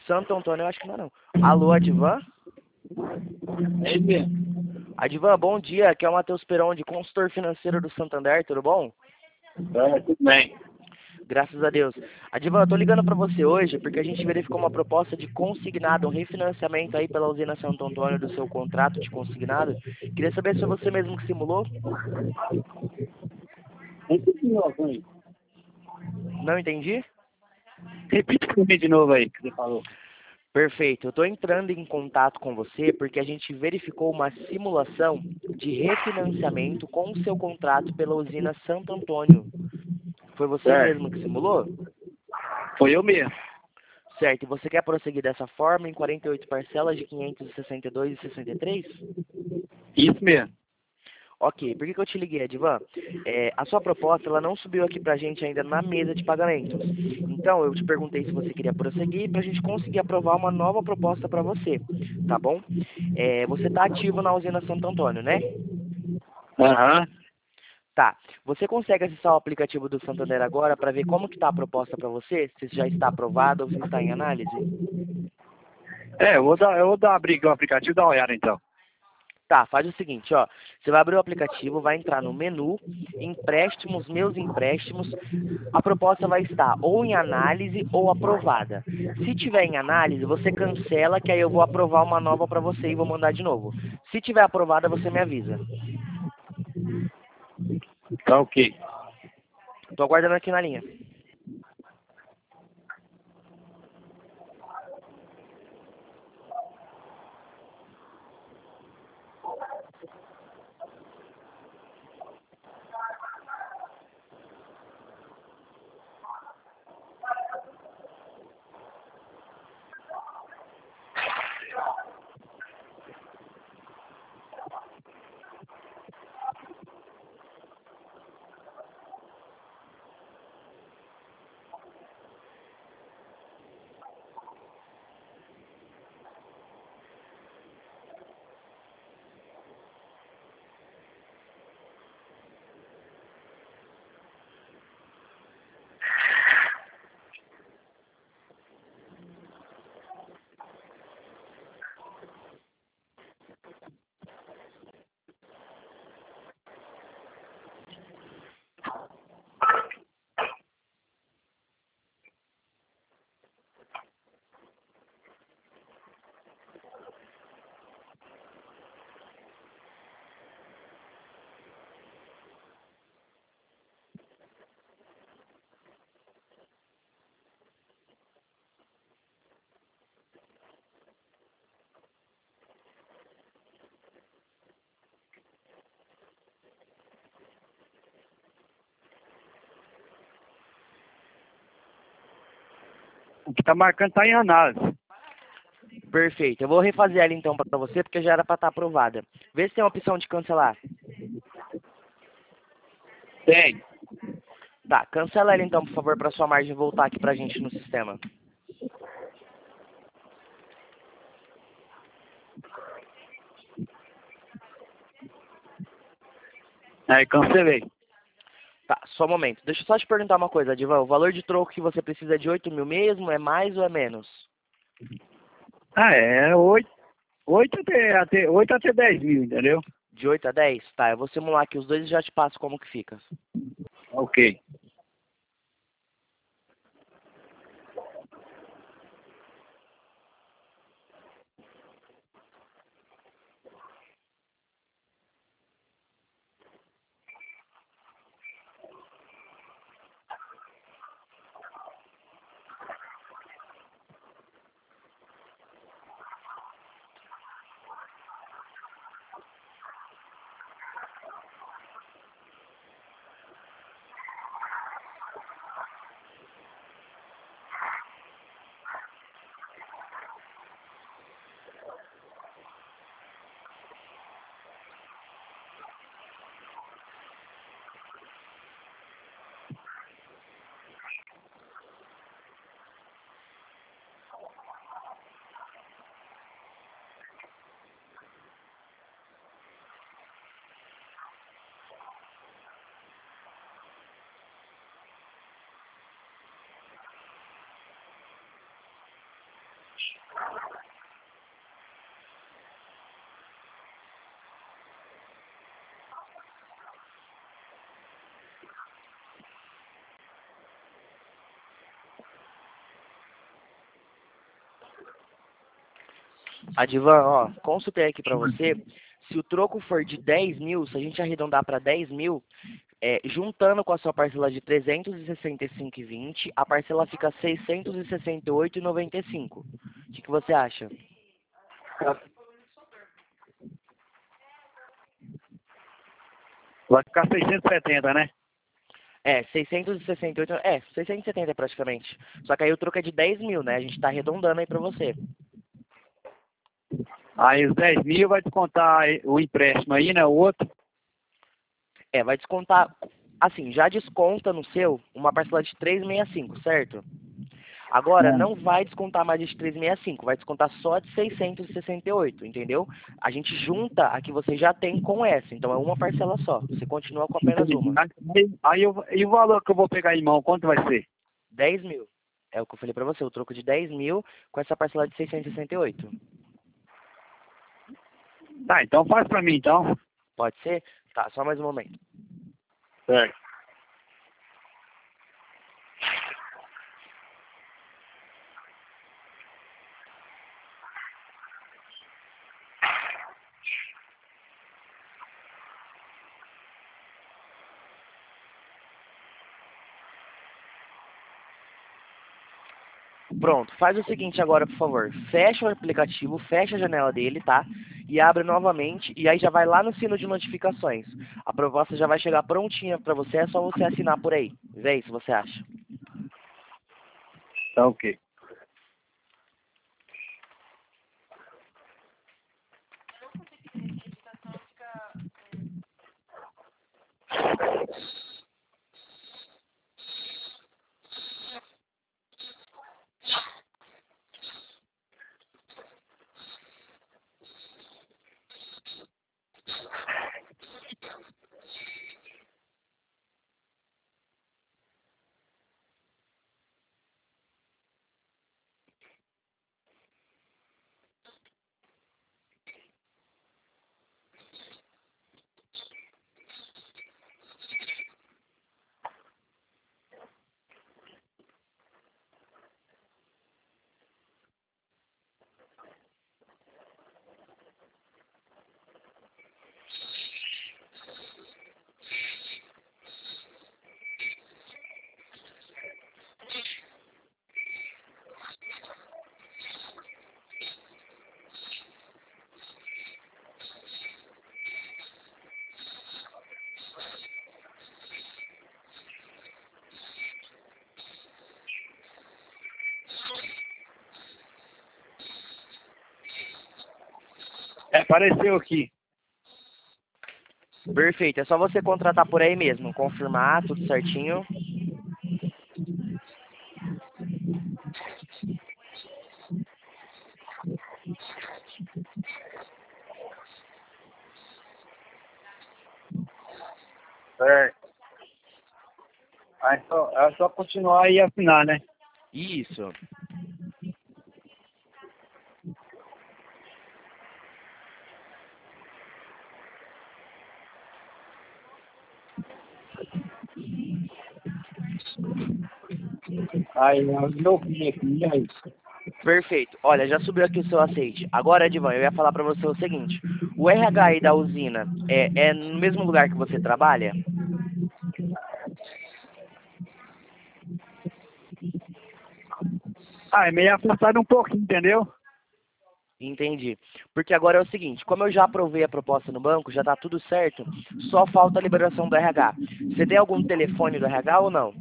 Santo Antônio, eu acho que não é não. Alô, Advan? É ele mesmo. Advan, bom dia. Aqui é o Matheus Peron, consultor financeiro do Santander, tudo bom? Tudo bem. Graças a Deus. Advan, eu tô ligando para você hoje porque a gente verificou uma proposta de consignado, um refinanciamento aí pela usina Santo Antônio do seu contrato de consignado. Queria saber se foi você mesmo que simulou? Repita de novo aí. Não entendi? Repita para mim de novo aí, que você falou. Perfeito. Eu estou entrando em contato com você porque a gente verificou uma simulação de refinanciamento com o seu contrato pela usina Santo Antônio. Foi você mesmo que Certo. simulou? Foi eu mesmo. Certo. E você quer prosseguir dessa forma em 48 parcelas de 562,63? Isso mesmo. Ok. Por que eu te liguei, Edvan? A sua proposta ela não subiu aqui para a gente ainda na mesa de pagamentos. Então, eu te perguntei se você queria prosseguir para a gente conseguir aprovar uma nova proposta para você, tá bom? Você está ativo na usina Santo Antônio, né? Aham. Tá. Você consegue acessar o aplicativo do Santander agora para ver como que está a proposta para você? Se já está aprovado ou se está em análise? Eu vou abrir o aplicativo e dar uma olhada então. Tá, faz o seguinte, ó. Você vai abrir o aplicativo, vai entrar no menu, empréstimos, meus empréstimos. A proposta vai estar ou em análise ou aprovada. Se tiver em análise, você cancela, que aí eu vou aprovar uma nova para você e vou mandar de novo. Se tiver aprovada, você me avisa. Tá ok. Tô aguardando aqui na linha. O que tá marcando tá em análise. Perfeito. Eu vou refazer ela então para você, porque já era para estar aprovada. Vê se tem a opção de cancelar. Tem. Tá, cancela ela então, por favor, para sua margem voltar aqui pra gente no sistema. Aí cancelei. Tá, só um momento. Deixa eu só te perguntar uma coisa, Divan. O valor de troco que você precisa é de 8 mil mesmo? É mais ou é menos? É 8 até 10 mil, entendeu? De 8 a 10? Tá, eu vou simular aqui os dois e já te passo como que fica. Ok. Adivan, ó, consultei aqui pra você. Se o troco for de 10 mil, se a gente arredondar para 10 mil, juntando com a sua parcela de 365,20, a parcela fica 668,95. O que você acha? Vai ficar 670, né? 668, 670 praticamente. Só que aí o troco é de 10 mil, né? A gente tá arredondando aí pra você. Aí os 10 mil vai descontar o empréstimo aí, né? O outro. Vai descontar, assim, já desconta no seu uma parcela de 365, certo? Agora, não vai descontar mais de 365, vai descontar só de 668, entendeu? A gente junta a que você já tem com essa, então é uma parcela só. Você continua com apenas uma. E o valor que eu vou pegar em mão, quanto vai ser? 10 mil. É o que eu falei pra você, o troco de 10 mil com essa parcela de 668. Tá, então faz pra mim, então. Pode ser? Tá, só mais um momento. Certo. Pronto, faz o seguinte agora, por favor. Fecha o aplicativo, fecha a janela dele, tá? E abre novamente, e aí já vai lá no sino de notificações. A proposta já vai chegar prontinha pra você, é só você assinar por aí. Vê aí se você acha. Tá ok. Apareceu aqui. Perfeito, é só você contratar por aí mesmo, confirmar tudo certinho. Certo. Aí é só continuar e assinar, né? Isso. Aí eu vi aqui, e aí? Perfeito. Olha, já subiu aqui o seu aceite. Agora, Edivan, eu ia falar pra você o seguinte. O RH aí da usina é no mesmo lugar que você trabalha? Ah, é meio afastado um pouquinho, entendeu? Entendi. Porque agora é o seguinte, como eu já aprovei a proposta no banco, já tá tudo certo, só falta a liberação do RH. Você tem algum telefone do RH ou não?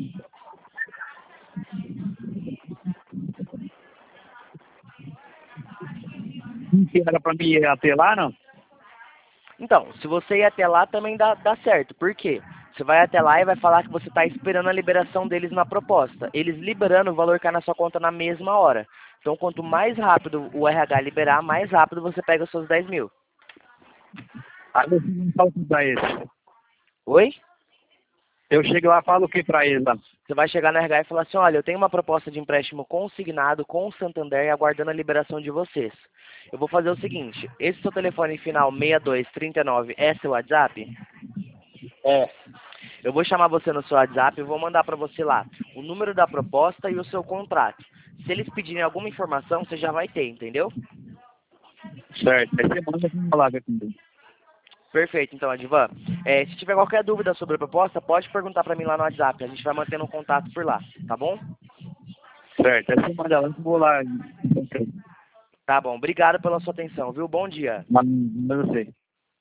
Não era pra mim ir até lá, não? Então, se você ir até lá também dá certo. Por quê? Você vai até lá e vai falar que você está esperando a liberação deles na proposta. Eles liberando, o valor cai na sua conta na mesma hora. Então, quanto mais rápido o RH liberar, mais rápido você pega os seus 10 mil. Aí eu não falo pra eles. Oi? Eu chego lá e falo o que pra eles lá? Você vai chegar no RH e falar assim, olha, eu tenho uma proposta de empréstimo consignado com o Santander aguardando a liberação de vocês. Eu vou fazer o seguinte, esse seu telefone final 6239 é seu WhatsApp? É. Eu vou chamar você no seu WhatsApp e vou mandar para você lá o número da proposta e o seu contrato. Se eles pedirem alguma informação, você já vai ter, entendeu? Certo. Aí você manda pra falar comigo. Perfeito, então, Adivan. Se tiver qualquer dúvida sobre a proposta, pode perguntar para mim lá no WhatsApp. A gente vai mantendo um contato por lá, tá bom? Certo. Aí você manda lá, eu vou lá. Tá bom. Obrigado pela sua atenção, viu? Bom dia. Manda você.